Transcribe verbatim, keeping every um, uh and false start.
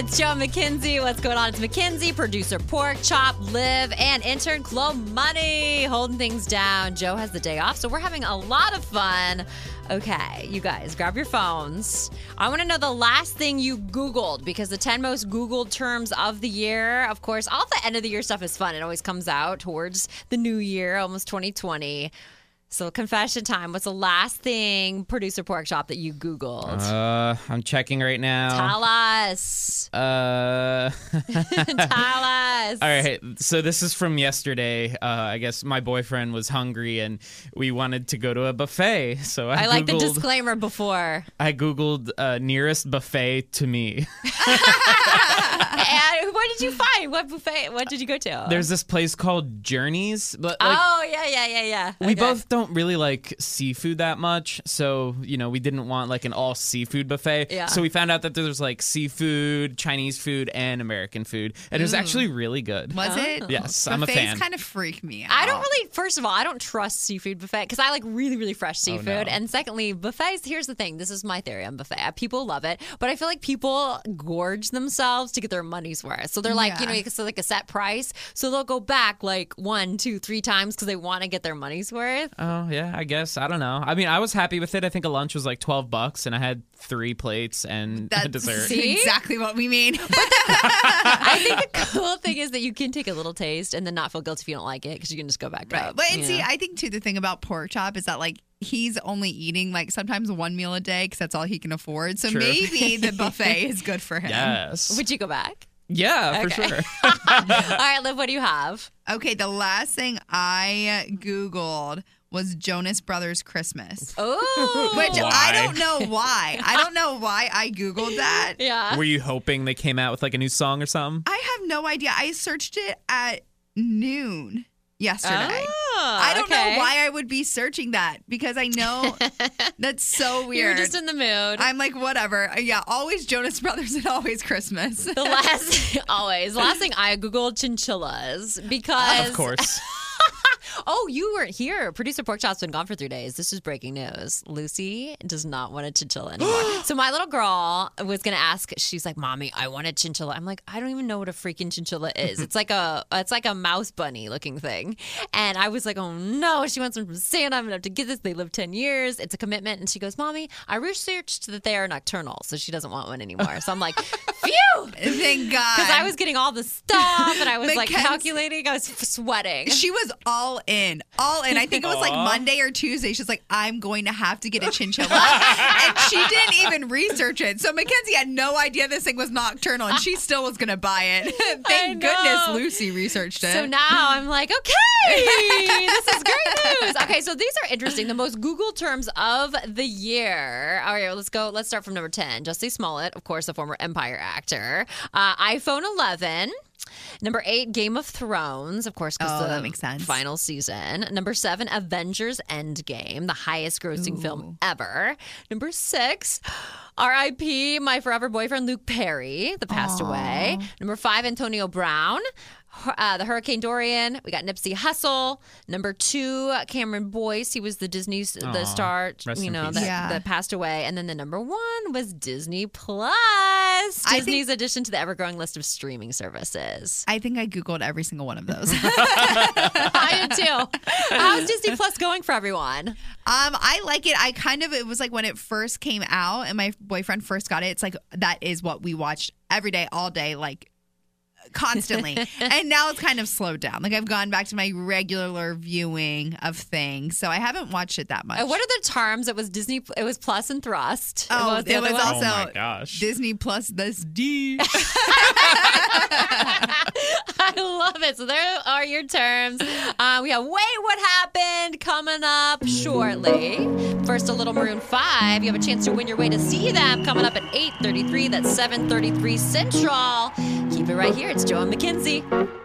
It's Joe McKenzie. What's going on? It's McKenzie, producer Pork Chop, Liv, and intern Chloe Money holding things down. Joe has the day off, so we're having a lot of fun. Okay, you guys, grab your phones. I want to know the last thing you Googled, because the ten most Googled terms of the year, of course, all the end of the year stuff is fun. It always comes out towards the new year, almost twenty twenty. So confession time. What's the last thing, producer Pork Chop, that you Googled? Uh, I'm checking right now. Tell us. Uh, Tell us. All right. So this is from yesterday. Uh, I guess my boyfriend was hungry and we wanted to go to a buffet. So I, I like the Googled, disclaimer before. I Googled uh, nearest buffet to me. And what did you find? What buffet? What did you go to? There's this place called Journeys. But like, oh, yeah, yeah, yeah, yeah. we Okay. both don't really like seafood that much. So, you know, we didn't want like an all seafood buffet. Yeah. So we found out that there's like seafood, Chinese food, and American food. And it was actually really good. Was it? Yes, I'm a Buffets fan. kind of freak me out. I don't really, first of all, I don't trust seafood buffet because I like really, really fresh seafood. no. And secondly, buffets, here's the thing. This is my theory on buffet. People love it, but I feel like people gorge themselves to get their money's worth. So they're like, Yeah. you know, it's like a set price. So they'll go back like one, two, three times because they want to get their money's worth. Oh, yeah, I guess. I don't know. I mean, I was happy with it. I think a lunch was like twelve bucks and I had three plates and a That's dessert. See? exactly what we mean. I think the cool thing is that you can take a little taste and then not feel guilty if you don't like it because you can just go back Right. up. But and you see, know? I think too the thing about Pork Chop is that like he's only eating like sometimes one meal a day because that's all he can afford. So True. maybe the buffet is good for him. Yes. Would you go back? Yeah, for Okay. sure. All right, Liv, what do you have? Okay, the last thing I Googled was Jonas Brothers Christmas. Oh, Which I Why? don't know why. I don't know why I Googled that. yeah. Were you hoping they came out with like a new song or something? I have no idea. I searched it at noon yesterday. Oh, I don't okay. know why I would be searching that because I know that's so You weird. were just in the mood. I'm like, whatever. Uh, Yeah, always Jonas Brothers and always Christmas. the last, always, the last thing I Googled chinchillas because. Of course. Oh, you weren't here. Producer Pork Chop's been gone for three days. This is breaking news. Lucy does not want a chinchilla anymore. So my little girl was going to ask, she's like, Mommy, I want a chinchilla. I'm like, I don't even know what a freaking chinchilla is. It's like a it's like a mouse bunny looking thing. And I was like, oh no, she wants one from Santa. I'm going to have to get this. They live ten years. It's a commitment. And she goes, Mommy, I researched that they are nocturnal. So she doesn't want one anymore. So I'm like, phew. Thank God. Because I was getting all the stuff and I was like Mackenzie- calculating. I was f- sweating. She was all in, all in. I think it was like Aw. Monday or Tuesday. She's like, I'm going to have to get a chinchilla. And she didn't even research it. So Mackenzie had no idea this thing was nocturnal and she still was going to buy it. Thank know. goodness Lucy researched it. So now I'm like, okay, this is great news. Okay, so these are interesting. The most Googled terms of the year. All right, well, let's go. Let's start from number ten. Jussie Smollett, of course, the former Empire actor. Uh, iPhone eleven. Number eight, Game of Thrones, of course, because Oh, the that makes sense. final season. Number seven, Avengers Endgame, the highest grossing film ever. Number six, R I P my forever boyfriend Luke Perry, that passed away. Number five, Antonio Brown. Uh, the Hurricane Dorian. We got Nipsey Hussle. Number two, Cameron Boyce. He was the Disney the Aw, star, rest you in know, peace. that, Yeah. that passed away. And then the number one was Disney Plus. I Disney's addition to the ever-growing list of streaming services. I think I Googled every single one of those. I did too. How's Disney Plus going for everyone? Um, I like it. I kind of, it was like when it first came out and my boyfriend first got it, it's like that is what we watched every day, all day, like constantly. And now it's kind of slowed down. Like I've gone back to my regular viewing of things. So I haven't watched it that much. Uh, what are the terms? It was Disney. It was Plus and Thrust. Oh, What was the it other was one? also Oh my gosh. Disney Plus this D. I love it. So there are your terms. Uh, we have Wait What Happened coming up shortly. First, a little Maroon five. You have a chance to win your way to see them coming up at eight thirty-three. That's seven thirty-three Central. Keep it right here. It's Joe and McKenzie.